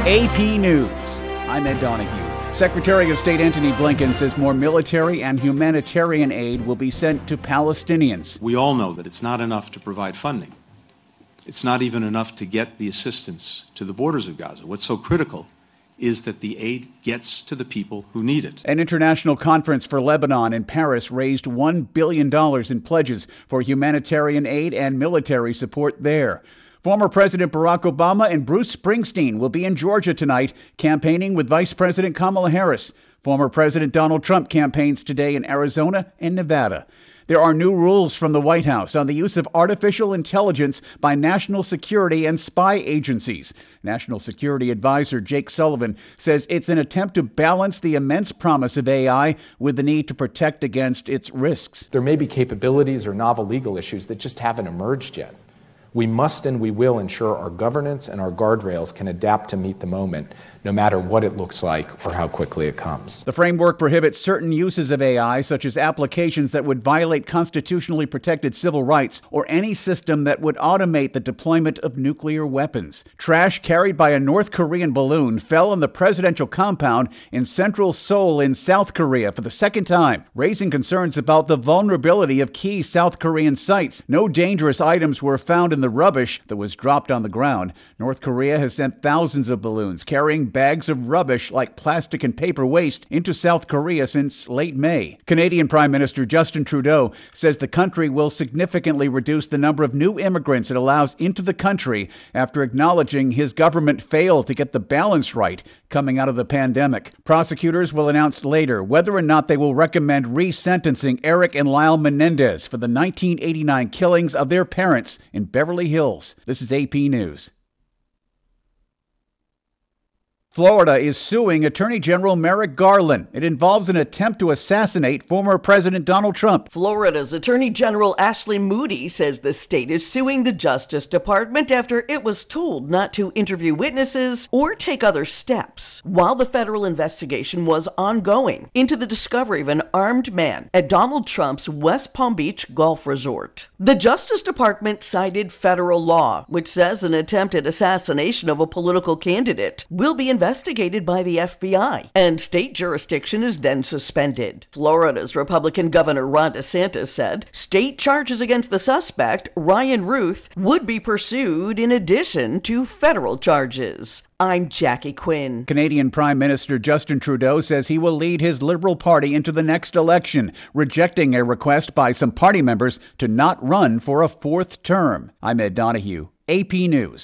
AP News. I'm Ed Donahue. Secretary of State Antony Blinken says more military and humanitarian aid will be sent to Palestinians. We all know that it's not enough to provide funding. It's not even enough to get the assistance to the borders of Gaza. What's so critical is that the aid gets to the people who need it. An international conference for Lebanon in Paris raised $1 billion in pledges for humanitarian aid and military support there. Former President Barack Obama and Bruce Springsteen will be in Georgia tonight, campaigning with Vice President Kamala Harris. Former President Donald Trump campaigns today in Arizona and Nevada. There are new rules from the White House on the use of artificial intelligence by national security and spy agencies. National Security Advisor Jake Sullivan says it's an attempt to balance the immense promise of AI with the need to protect against its risks. There may be capabilities or novel legal issues that just haven't emerged yet. We must and we will ensure our governance and our guardrails can adapt to meet the moment, no matter what it looks like or how quickly it comes. The framework prohibits certain uses of AI, such as applications that would violate constitutionally protected civil rights or any system that would automate the deployment of nuclear weapons. Trash carried by a North Korean balloon fell on the presidential compound in central Seoul in South Korea for the second time, raising concerns about the vulnerability of key South Korean sites. No dangerous items were found in the rubbish that was dropped on the ground. North Korea has sent thousands of balloons carrying bags of rubbish like plastic and paper waste into South Korea since late May. Canadian Prime Minister Justin Trudeau says the country will significantly reduce the number of new immigrants it allows into the country after acknowledging his government failed to get the balance right coming out of the pandemic. Prosecutors will announce later whether or not they will recommend re-sentencing Eric and Lyle Menendez for the 1989 killings of their parents in Beverly Hills. This is AP News. Florida is suing Attorney General Merrick Garland. It involves an attempt to assassinate former President Donald Trump. Florida's Attorney General Ashley Moody says the state is suing the Justice Department after it was told not to interview witnesses or take other steps while the federal investigation was ongoing into the discovery of an armed man at Donald Trump's West Palm Beach golf resort. The Justice Department cited federal law, which says an attempted assassination of a political candidate will be investigated by the FBI, and state jurisdiction is then suspended. Florida's Republican Governor Ron DeSantis said state charges against the suspect, Ryan Ruth, would be pursued in addition to federal charges. I'm Jackie Quinn. Canadian Prime Minister Justin Trudeau says he will lead his Liberal Party into the next election, rejecting a request by some party members to not run for a fourth term. I'm Ed Donahue, AP News.